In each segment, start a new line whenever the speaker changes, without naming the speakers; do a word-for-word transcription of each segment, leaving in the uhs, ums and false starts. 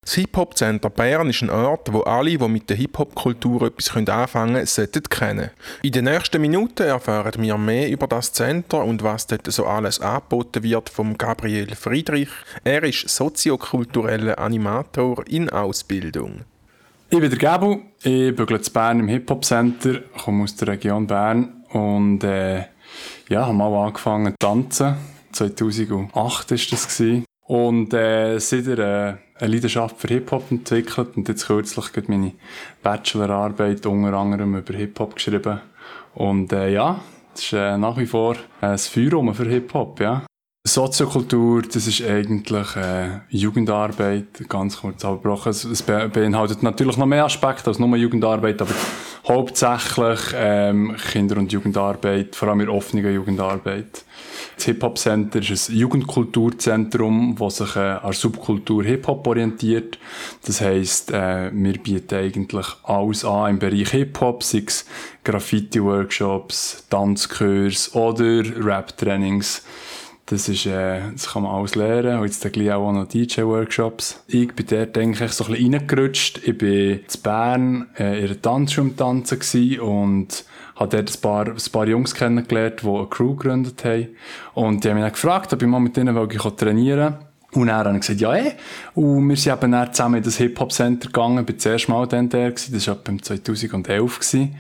Das Hip-Hop-Center Bern ist ein Ort, wo alle, die mit der Hip-Hop-Kultur etwas anfangen können, sollten kennen. In den nächsten Minuten erfahren wir mehr über das Center und was dort so alles angeboten wird vom Gabriel Friedrich. Er ist soziokultureller Animator in Ausbildung.
Ich bin der Gabu, ich bügle in Bern im Hip-Hop-Center, komme aus der Region Bern und äh, ja, habe mal angefangen zu tanzen. zweitausendacht war das. Und äh, seitdem äh, eine Leidenschaft für Hip-Hop entwickelt und jetzt kürzlich gerade meine Bachelorarbeit unter anderem über Hip-Hop geschrieben. Und äh, ja, das ist äh, nach wie vor äh, das Feuer für Hip-Hop, ja. Soziokultur, das ist eigentlich äh, Jugendarbeit, ganz kurz abgebrochen. Es, es be- beinhaltet natürlich noch mehr Aspekte als nur Jugendarbeit, aber hauptsächlich ähm, Kinder- und Jugendarbeit, vor allem in offener Jugendarbeit. Das Hip-Hop-Center ist ein Jugendkulturzentrum, das sich äh, an Subkultur Hip-Hop orientiert. Das heisst, äh, wir bieten eigentlich alles an im Bereich Hip-Hop, sei es Graffiti-Workshops, Tanzkurs oder Rap-Trainings. Das ist, äh, das kann man alles lernen. Und jetzt gleich auch noch D J-Workshops. Ich bin dort eigentlich so ein bisschen reingerutscht. Ich war in Bern äh, in einer Tanzschule am Tanzen gewesen und habe dort ein paar, ein paar Jungs kennengelernt, die eine Crew gegründet haben. Und die haben mich dann gefragt, ob ich mal mit denen trainieren will. Und dann habe ich gesagt, ja, eh. Und wir sind eben dann zusammen in das Hip-Hop-Center gegangen. Ich war das erste Mal dann der gewesen. Das war etwa zweitausendelf gewesen.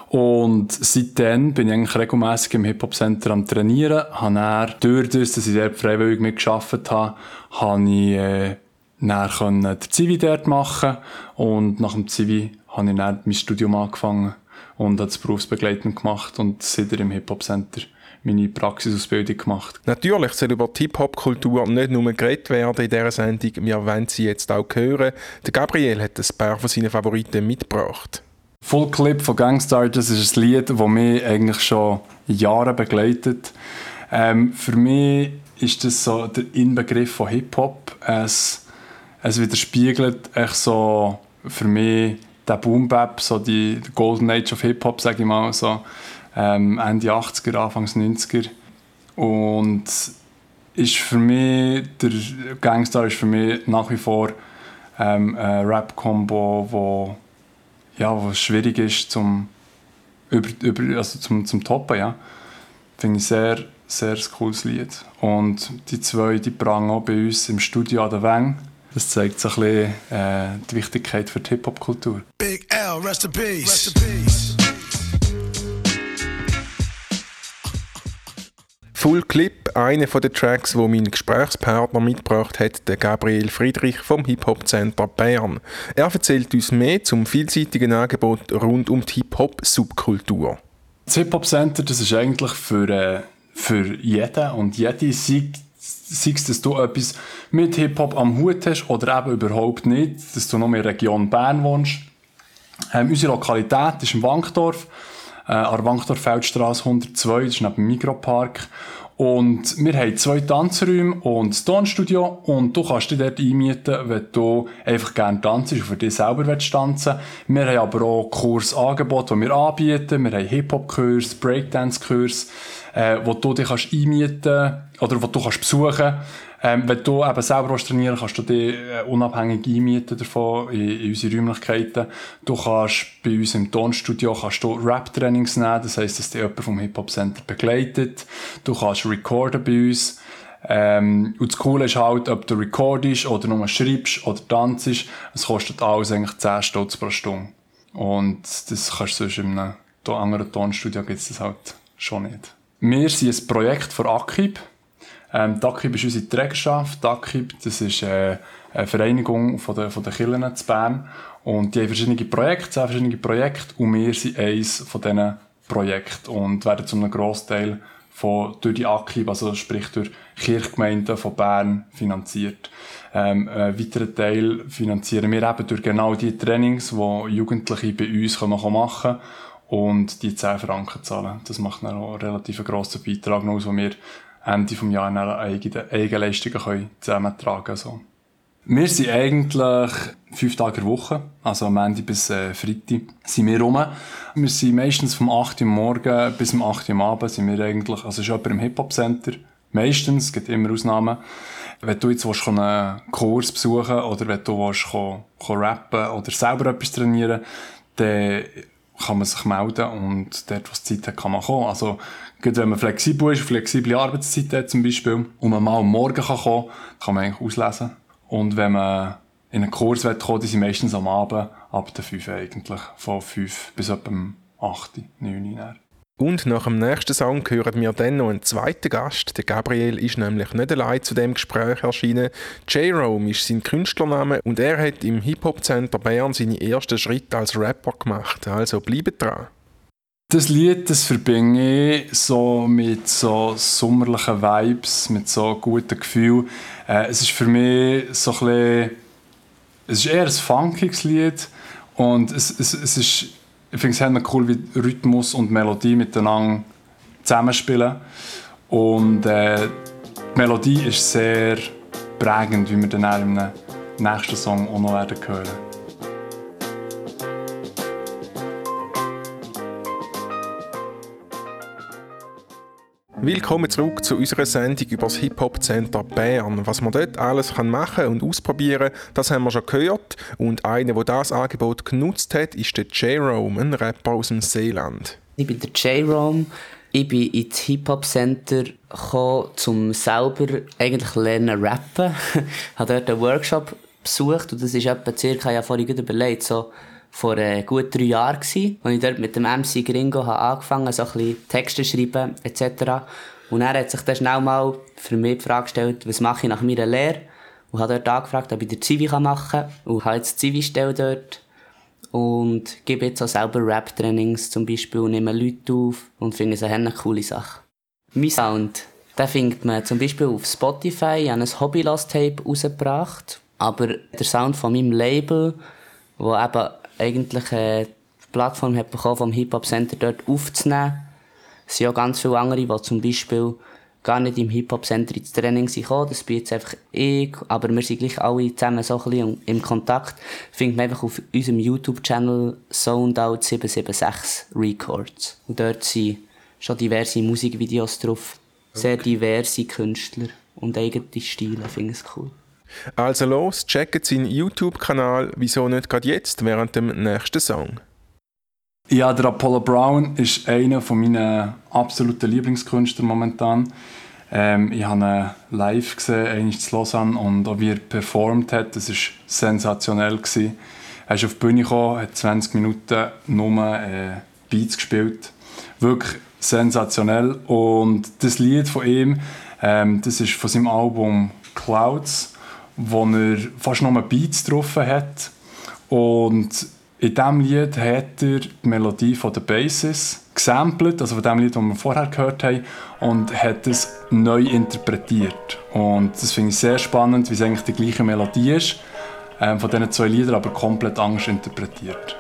Und seitdem bin ich eigentlich regelmässig im Hip-Hop-Center am Trainieren. Habe dann, durch das, dass ich dort freiwillig mitgearbeitet habe, habe ich äh, dann den Zivi dort machen. Und nach dem Zivi habe ich dann mein Studium angefangen und habe das berufsbegleitend gemacht und seitdem im Hip-Hop-Center meine Praxisausbildung gemacht.
Natürlich soll über die Hip-Hop-Kultur nicht nur geredet werden in dieser Sendung, wir wollen sie jetzt auch hören. Der Gabriel hat ein paar von seinen Favoriten mitgebracht.
Full Clip von Gangstar, das ist ein Lied, das mich eigentlich schon Jahre begleitet. Ähm, für mich ist das so der Inbegriff von Hip-Hop. Es, es widerspiegelt echt so für mich den Boom-Bap, so die, die Golden Age of Hip-Hop, sage ich mal, so ähm, Ende achtziger, Anfangs neunziger. Und ist für mich, der Gangstar ist für mich nach wie vor ähm, ein Rap-Combo, wo ja, was schwierig ist zum, über, über, also zum, zum Toppen, ja. Finde ich sehr, sehr ein cooles Lied. Und die zwei, die prangen auch bei uns im Studio an der Weng. Das zeigt so ein bisschen äh, die Wichtigkeit für die Hip-Hop-Kultur.
Big L, rest in peace. Rest in peace.
Full Clip, einer der Tracks, wo mein Gesprächspartner mitgebracht hat, der Gabriel Friedrich vom Hip-Hop-Center Bern. Er erzählt uns mehr zum vielseitigen Angebot rund um die Hip-Hop-Subkultur.
Das Hip-Hop-Center, das ist eigentlich für, äh, für jeden und jede, sei, sei es, dass du etwas mit Hip-Hop am Hut hast oder eben überhaupt nicht, dass du noch in der Region Bern wohnst. Ähm, unsere Lokalität ist im Wankdorf. Äh, an der Wankdorf-Feldstrasse hundertzwei, das ist neben dem Mikropark. Und wir haben zwei Tanzräume und das Tonstudio und du kannst dich dort einmieten, wenn du einfach gerne tanzt und für dich selber tanzen willst. Wir haben aber auch Kursangebote, die wir anbieten. Wir haben Hip-Hop-Kurs, Breakdance-Kurs, äh, wo du dich kannst einmieten oder wo du kannst besuchen. Ähm, wenn du eben selber trainieren willst, kannst du dich äh, unabhängig einmieten davon in, in unsere Räumlichkeiten. Du kannst bei uns im Tonstudio kannst du Rap-Trainings nehmen, das heisst, dass dich jemand vom Hip-Hop-Center begleitet. Du kannst recorden bei uns. Ähm, und das Coole ist halt, ob du recordest oder nur schreibst oder tanzt, es kostet alles eigentlich zehn Stutz pro Stunde. Und das kannst du sonst in einem anderen Tonstudio gibt's das halt schon nicht. Wir sind ein Projekt von Akib. Ähm, die Akib ist unsere Trägerschaft. Die Akib, das ist äh, eine Vereinigung von der, von der Kirchen zu Bern. Und die haben verschiedene Projekte, zehn verschiedene Projekte. Und wir sind eines von diesen Projekten und werden zu einem Grossteil von, durch die Akib, also sprich durch Kirchgemeinden von Bern, finanziert. Ähm, einen weiteren Teil finanzieren wir eben durch genau die Trainings, die Jugendliche bei uns machen können und die zehn Franken zahlen. Das macht dann auch einen relativ grossen Beitrag aus, den wir Ende des Jahres eine eigene Eigenleistungen zusammentragen können. So. Wir sind eigentlich fünf Tage in der Woche, also am Ende bis äh, Freitag, sind wir rum. Wir sind meistens vom acht Uhr morgens bis um acht Uhr am Abend sind wir eigentlich, also ist jemand im Hip-Hop-Center. Meistens, es gibt immer Ausnahmen. wenn du jetzt willst, einen Kurs besuchen oder wenn du willst, ko, ko rappen oder selber etwas trainieren, dann kann man sich melden und dort, wo es Zeit hat, kann man kommen. Also, gerade wenn man flexibel ist, flexible Arbeitszeit hat zum Beispiel, und man mal am Morgen kann kommen, kann man eigentlich auslesen. Und wenn man in einen Kurs kommen will, die sind meistens am Abend, ab der fünf eigentlich, von fünf bis etwa acht, neun Uhr.
Und nach dem nächsten Song hören wir dann noch einen zweiten Gast. Der Gabriel ist nämlich nicht allein zu dem Gespräch erschienen. J-Rome ist sein Künstlername und er hat im Hip-Hop-Center Bern seine ersten Schritte als Rapper gemacht. Also bleibt dran.
Das Lied, das verbinde ich so mit so sommerlichen Vibes, mit so guten Gefühlen. Äh, es ist für mich so ein bisschen, es ist eher ein funkiges Lied und es, es, es ist, ich finde es halt cool, wie Rhythmus und Melodie miteinander zusammenspielen. Und äh, die Melodie ist sehr prägend, wie wir dann auch im nächsten Song auch noch werden hören.
Willkommen zurück zu unserer Sendung über das Hip-Hop-Center Bern. Was man dort alles machen und ausprobieren kann, das haben wir schon gehört. Und einer, der das Angebot genutzt hat, ist der J-Rome, ein Rapper aus dem Seeland.
Ich bin der J-Rome. Ich bin ins Hip-Hop-Center gekommen, um selber eigentlich lernen rappen. Ich habe dort einen Workshop besucht und das ist etwa circa, ja vorhin überlegt, so vor äh, gut drei Jahren gsi, als ich dort mit dem M C Gringo habe angefangen, so ein bisschen Texte schreiben et cetera. Und er hat sich dann schnell mal für mich die Frage gestellt, was mache ich nach meiner Lehre? Und habe dort angefragt, ob ich den Zivi machen kann. Und habe jetzt die Zivi-Stelle dort. Und gebe jetzt auch selber Rap-Trainings zum Beispiel und nehme Leute auf und finde es eine coole Sache. Mein Sound, den findet man zum Beispiel auf Spotify. Ich habe ein Hobbylos-Tape rausgebracht. Aber der Sound von meinem Label, wo eben eigentlich äh, die Plattform hat bekommen, vom Hip-Hop-Center dort aufzunehmen. Es sind auch ganz viele andere, die zum Beispiel gar nicht im Hip-Hop-Center ins Training sind gekommen. Das bin jetzt einfach ich, aber wir sind gleich alle zusammen so ein bisschen im Kontakt. Findet man einfach auf unserem YouTube-Channel Soundout sieben sieben sechs Records. Und dort sind schon diverse Musikvideos drauf. Sehr diverse Künstler und eigene Stile, finde ich cool.
Also los, checkt seinen YouTube-Kanal, wieso nicht gerade jetzt, während dem nächsten Song.
Ja, der Apollo Brown ist einer meiner absoluten Lieblingskünstler momentan. Ähm, ich habe ihn live gesehen, einmal in Lausanne, und auch wie er performt hat, das war sensationell gewesen. Er ist auf die Bühne gekommen, hat zwanzig Minuten nur äh, Beats gespielt. Wirklich sensationell. Und das Lied von ihm, ähm, das ist von seinem Album Clouds, wo er fast nur Beats drauf hat. Und in diesem Lied hat er die Melodie von der Basis gesampelt, also von dem Lied, das wir vorher gehört haben, und hat es neu interpretiert. Und das finde ich sehr spannend, wie es eigentlich die gleiche Melodie ist, ähm, von diesen zwei Liedern, aber komplett anders interpretiert.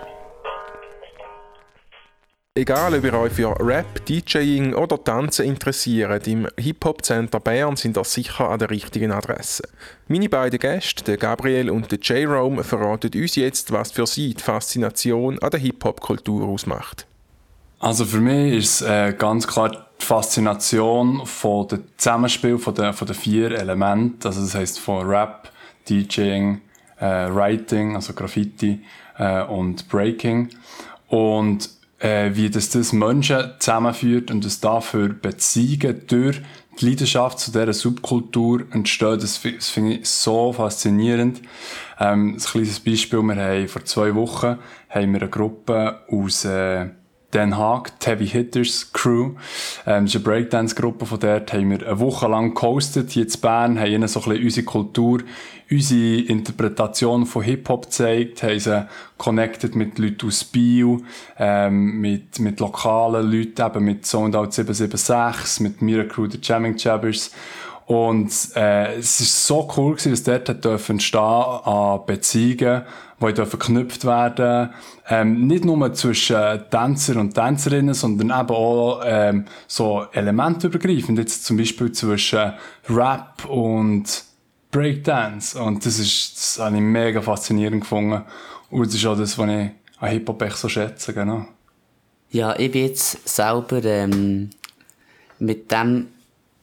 Egal, ob ihr euch für Rap, DJing oder Tanzen interessiert, im Hip-Hop-Center Bern sind ihr sicher an der richtigen Adresse. Meine beiden Gäste, der Gabriel und der J-Rome, verraten uns jetzt, was für sie die Faszination an der Hip-Hop-Kultur ausmacht.
Also für mich ist es äh, ganz klar die Faszination von dem Zusammenspiel von den, von den vier Elementen, also das heisst von Rap, DJing, äh, Writing, also Graffiti äh, und Breaking. Und Äh, wie das, das Menschen zusammenführt und dass dafür Beziehungen durch die Leidenschaft zu dieser Subkultur entstehen, das, das finde ich so faszinierend. Ähm, ein kleines Beispiel, wir haben vor zwei Wochen haben wir eine Gruppe aus äh, Den Haag, die Heavy Hitters Crew. Ähm, das ist eine Breakdance-Gruppe, von dort haben wir eine Woche lang gehostet, hier in Bern, haben ihnen so ein bisschen unsere Kultur, unsere Interpretation von Hip-Hop gezeigt, haben sie connected mit Leuten aus Biel, ähm, mit, mit lokalen Leuten, eben mit Soundout sieben sieben sechs, mit Mira Crew, der Jamming Jabbers. Und äh, es war so cool gewesen, dass dort hat dürfen entstehen an Beziehungen, die dürfen geknüpft werden. Ähm, nicht nur zwischen Tänzer und Tänzerinnen, sondern eben auch ähm, so elementübergreifend. Jetzt zum Beispiel zwischen Rap und Breakdance. Und das ist, das habe ich mega faszinierend gefunden. Und das ist auch das, was ich an Hip-Hop echt so schätze, genau.
Ja, ich bin jetzt selber ähm, mit dem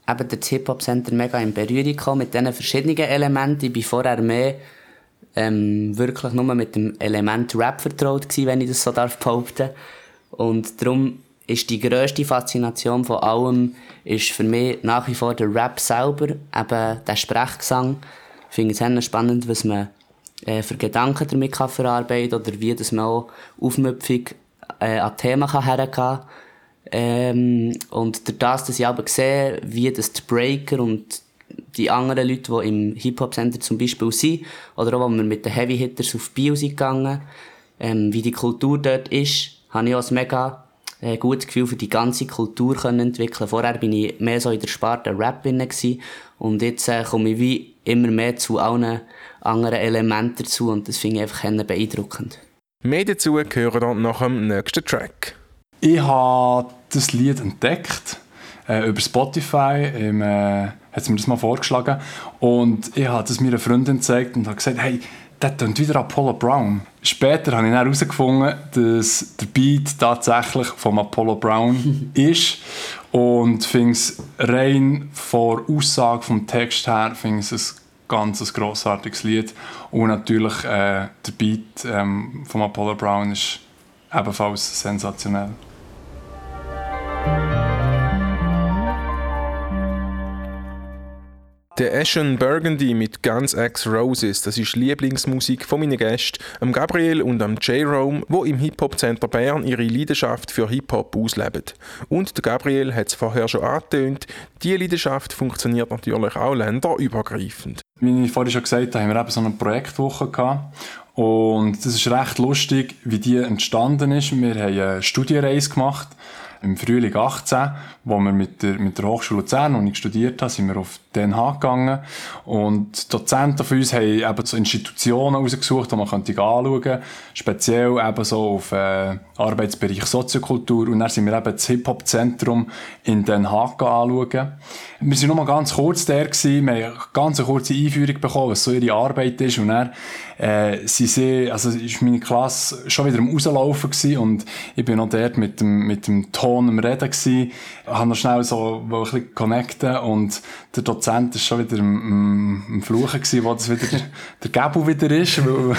eben das Hip-Hop-Center mega in Berührung gekommen mit diesen verschiedenen Elementen. Ich bin vorher mehr ähm, wirklich nur mit dem Element Rap vertraut gewesen, wenn ich das so darf behaupten. Und darum ist die grösste Faszination von allem ist für mich nach wie vor der Rap selber, eben der Sprechgesang. Ich finde es sehr spannend, was man äh, für Gedanken damit kann verarbeiten kann oder wie dass man auch aufmüpfig äh, an Themen kann hergehen kann. Ähm, und durch das, dass ich aber sehe, wie das die Breaker und die anderen Leute, die im Hip-Hop-Center zum Beispiel sind, oder auch, wo wir mit den Heavy-Hitters auf Bio sind gegangen, ähm, wie die Kultur dort ist, habe ich auch ein mega äh, gutes Gefühl für die ganze Kultur können entwickeln. Vorher bin ich mehr so in der Sparte Rap gewesen, und jetzt äh, komme ich wie immer mehr zu allen anderen Elementen dazu, und das finde ich einfach beeindruckend.
Mehr dazu hören dann nach dem nächsten Track.
Ich habe das Lied entdeckt äh, über Spotify. Im, äh, hat sie mir das mal vorgeschlagen. Und ich habe das meiner Freundin gezeigt und habe gesagt, hey, das tönt wieder Apollo Brown. Später habe ich dann herausgefunden, dass der Beat tatsächlich von Apollo Brown ist. Und finde es rein von der Aussage vom Text her finde ich es ein ganz grossartiges Lied. Und natürlich äh, der Beat ähm, von Apollo Brown ist ebenfalls sensationell.
Der Ashen Burgundy mit Guns X Roses, das ist Lieblingsmusik von meinen Gästen, am Gabriel und am J-Rome, wo im Hip-Hop-Center Bern ihre Leidenschaft für Hip-Hop ausleben. Und der Gabriel hat es vorher schon angetönt, diese Leidenschaft funktioniert natürlich auch länderübergreifend.
Wie ich vorhin schon gesagt habe, haben wir eben so eine Projektwoche gehabt. Und das ist recht lustig, wie die entstanden ist. Wir haben eine Studienreise gemacht im Frühling achtzehn, wo wir mit der, mit der Hochschule Luzern, wo ich studiert habe, sind wir auf Den Haag gegangen. Und die Dozenten von uns haben eben so Institutionen rausgesucht, die man könnte anschauen könnte. Speziell eben so auf äh, Arbeitsbereich Soziokultur. Und dann sind wir eben das Hip-Hop-Zentrum in Den Haag anschauen. Wir waren nur mal ganz kurz da gewesen. Wir haben eine ganz kurze Einführung bekommen, was so ihre Arbeit ist. Und dann äh, sie sie, also ist meine Klasse schon wieder am Rauslaufen gewesen. Und ich bin noch dort mit dem, mit dem Ton am Reden gewesen. Ich habe noch schnell so ein bisschen connecten. Und der Dozent war schon wieder am, am, am Fluchen gewesen, wo das wieder der, der Gabel wieder ist. Weil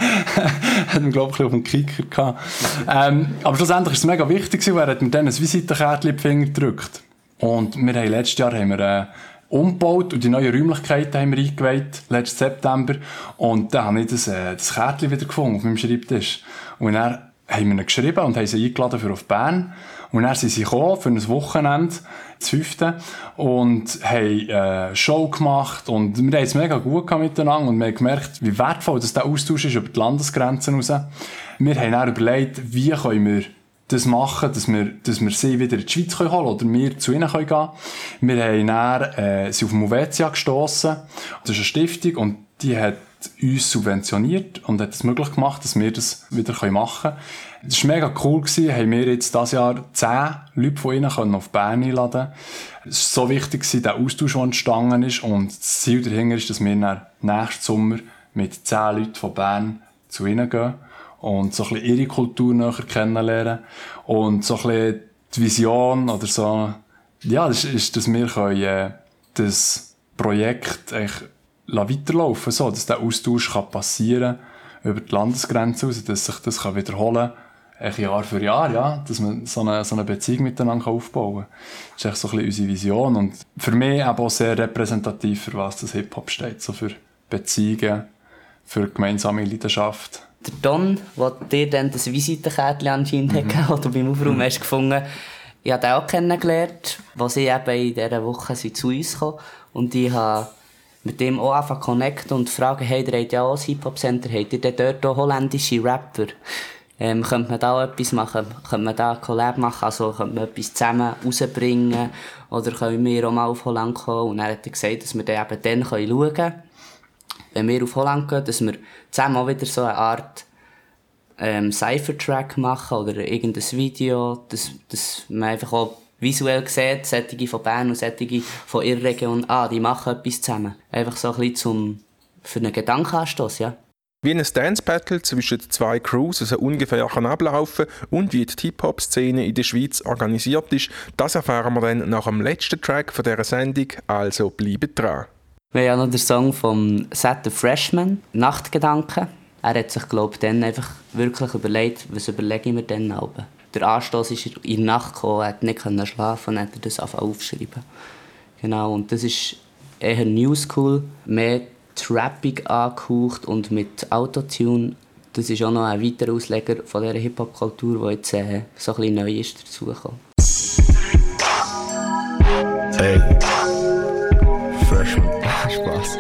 hat man, glaube ich, auf dem Kicker gehabt. Ähm, aber schlussendlich ist es mega wichtig gewesen, weil er hat mir dann ein Visitenkärtchen in die Finger gedrückt. Und wir haben letztes Jahr haben wir, äh, umgebaut und die neuen Räumlichkeiten haben wir eingeweiht, letzten September. Und dann habe ich das, äh, das Kärtchen wieder gefunden auf meinem Schreibtisch. Und dann haben wir ihn geschrieben und haben sie eingeladen für auf Bern. Und dann sind sie gekommen für ein Wochenende, das fünfte, und haben eine Show gemacht. Und wir haben es mega gut miteinander und wir haben gemerkt, wie wertvoll das der Austausch ist über die Landesgrenzen raus. Wir haben dann überlegt, wie können wir das machen, dass wir, dass wir sie wieder in die Schweiz holen können oder wir zu ihnen gehen können. Wir haben dann, äh, sie auf Movetia gestossen. Das ist eine Stiftung und die hat uns subventioniert und hat es möglich gemacht, dass wir das wieder machen können. Das war mega cool gewesen. Haben wir jetzt dieses Jahr zehn Leute von ihnen können auf Bern einladen. Es war so wichtig, der Austausch, der entstanden ist. Und das Ziel dahinter ist, dass wir dann nächsten Sommer mit zehn Leuten von Bern zu ihnen gehen und so ein bisschen ihre Kultur näher kennenlernen. Und so ein bisschen die Vision oder so, ja, das ist, dass wir können, äh, das Projekt eigentlich weiterlaufen, so, dass der Austausch kann passieren über die Landesgrenze raus, dass sich das kann wiederholen kann, Jahr für Jahr, ja, dass man so eine, so eine Beziehung miteinander aufbauen kann. Das ist echt so ein bisschen unsere Vision und für mich auch sehr repräsentativ, für was das Hip-Hop steht, so für Beziehungen, für gemeinsame Leidenschaft.
Der Don, der dir dann das Visitenkärtchen anscheinend mhm. hat, oder beim Aufraum mhm. hast gefunden, ich habe den auch kennengelernt, als sie eben in dieser Woche sind zu uns gekommen und ich habe mit dem auch einfach connecten und fragen, hey, ihr habt ja auch ein Hip-Hop-Center, habt ihr denn dort auch holländische Rapper? Ähm, könnte man da auch etwas machen? Könnte man da ein Collab machen? Also könnte man etwas zusammen rausbringen? Oder können wir auch mal auf Holland kommen? Und er hat gesagt, dass wir dann eben dann schauen können, wenn wir auf Holland gehen, dass wir zusammen auch wieder so eine Art ähm, Cypher-Track machen oder irgendein Video, dass, dass man einfach auch visuell sieht, solche von Bern und solche von ihrer Region, ah, die machen etwas zusammen. Einfach so ein bisschen zum, für einen Gedankenanstoss, ja.
Wie ein Dance-Battle zwischen zwei Crews so ungefähr kann ablaufen und wie die Hip-Hop-Szene in der Schweiz organisiert ist, das erfahren wir dann nach dem letzten Track von dieser Sendung, also bleibt dran.
Wir haben ja noch den Song von Seth the Freshman, «Nachtgedanken». Er hat sich, glaube ich, dann einfach wirklich überlegt, was überlege ich mir dann aber. Der Anstoß ist in der Nacht gekommen, er konnte nicht schlafen und hat das einfach aufgeschrieben. Genau, und das ist eher New School, mehr trappig angehaucht und mit Autotune. Das ist auch noch ein weiterer Ausleger von dieser Hip-Hop-Kultur, die jetzt äh, so ein bisschen neu ist dazugekommen.
Hey, Freshman, Spaß.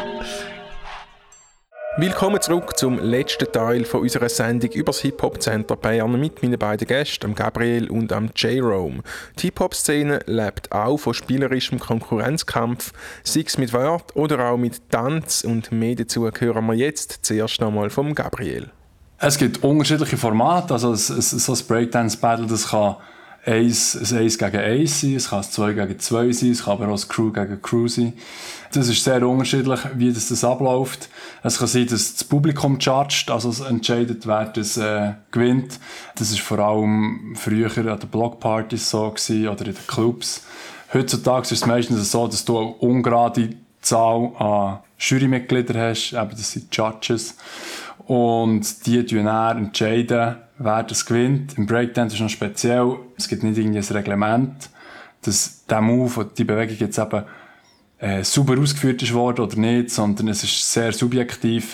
Willkommen zurück zum letzten Teil von unserer Sendung über das Hip-Hop-Center Bern mit meinen beiden Gästen, Gabriel und J-Rome. Die Hip-Hop-Szene lebt auch von spielerischem Konkurrenzkampf, sei es mit Wort oder auch mit Tanz, und mehr dazu hören wir jetzt zuerst einmal vom Gabriel.
Es gibt unterschiedliche Formate, also so ein Breakdance-Battle, das kann eins, ein eins gegen eins sein, es kann ein zwei gegen zwei sein, es kann aber auch ein Crew gegen Crew sein. Das ist sehr unterschiedlich, wie das, das abläuft. Es kann sein, dass das Publikum judgt, also es entscheidet, wer das äh, gewinnt. Das ist vor allem früher an den Blockpartys so gewesen, oder in den Clubs. Heutzutage ist es meistens so, dass du eine ungerade Zahl an Jurymitgliedern hast, eben das sind Judges. Und die entscheiden dann, entscheiden, wer das gewinnt. Im Breakdance ist es noch speziell, es gibt nicht irgendwie ein Reglement, dass der Move oder die Bewegung jetzt eben äh, sauber ausgeführt ist worden oder nicht, sondern es ist sehr subjektiv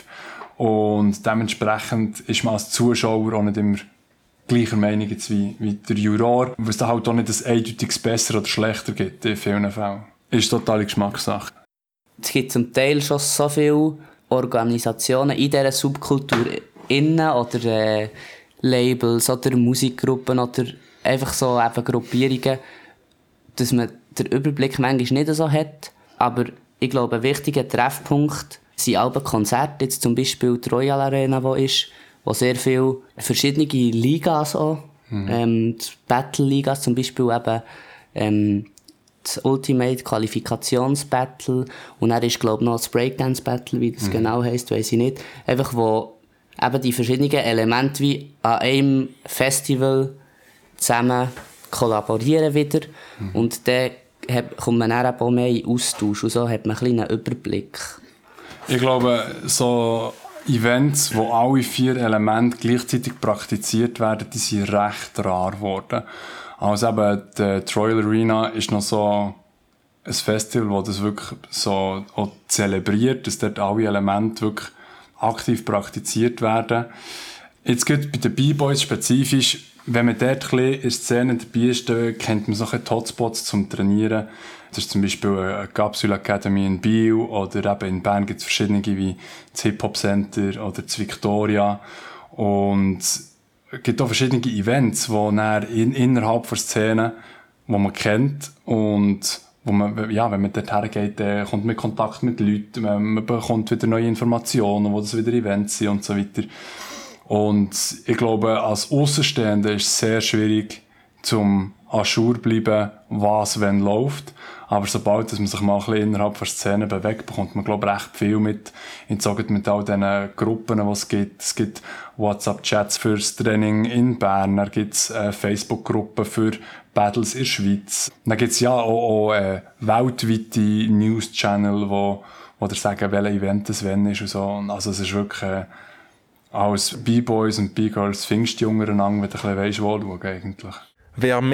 und dementsprechend ist man als Zuschauer auch nicht immer gleicher Meinung jetzt wie, wie der Juror, weil es da halt auch nicht ein eindeutiges besser oder schlechter gibt in vielen Fällen. Ist totale Geschmackssache.
Es gibt zum Teil schon so viele Organisationen in dieser Subkultur innen oder äh, Labels oder Musikgruppen oder einfach so eben Gruppierungen, dass man den Überblick manchmal nicht so hat. Aber ich glaube, ein wichtiger Treffpunkt sind alle Konzerte, jetzt zum Beispiel die Royal Arena, wo ist, wo sehr viele verschiedene Ligas auch, mhm. ähm, die Battle-Ligas zum Beispiel eben, ähm, das Ultimate Qualifikationsbattle und dann ist, glaube ich, noch das Breakdance-Battle, wie das mhm. genau heisst, weiss ich nicht. Einfach, wo eben die verschiedenen Elemente wie an einem Festival zusammen kollaborieren wieder. Mhm. Und dann hat, kommt man dann auch mehr in Austausch und so hat man einen kleinen Überblick.
Ich glaube, so Events, wo alle vier Elemente gleichzeitig praktiziert werden, die sind recht rar geworden. Also eben, die Royal Arena ist noch so ein Festival, das das wirklich so auch zelebriert, dass dort alle Elemente wirklich aktiv praktiziert werden. Jetzt geht bei den B-Boys spezifisch, wenn man dort ein bisschen in der Szene dabei ist, kennt man so die Hotspots zum Trainieren. Das ist zum Beispiel eine Capsule Academy in Biel oder eben in Bern gibt es verschiedene wie das Hip-Hop Center oder das Victoria. Und es gibt auch verschiedene Events, die dann in, innerhalb der Szene, die man kennt und wo man, ja, wenn man dort hergeht, dann kommt man in Kontakt mit Leuten, man, man bekommt wieder neue Informationen, wo das wieder Events sind und so weiter. Und ich glaube, als Aussenstehender ist es sehr schwierig, zum à jour bleiben, was wenn läuft. Aber sobald dass man sich mal ein bisschen innerhalb der Szene bewegt, bekommt man, glaube ich, recht viel mit. Insgesamt mit all diesen Gruppen, die es gibt. Es gibt WhatsApp-Chats fürs Training in Bern, dann gibt es äh, Facebook-Gruppen für Battles in der Schweiz. Dann gibt es ja auch, auch äh, weltweite News-Channel, wo, wo dir sagen, welches Event es wenn ist und so. Also es ist wirklich äh, als B-Boys und B-Girls findest du die untereinander, wenn du ein bisschen weisst, wo schauen eigentlich.
Wer mehr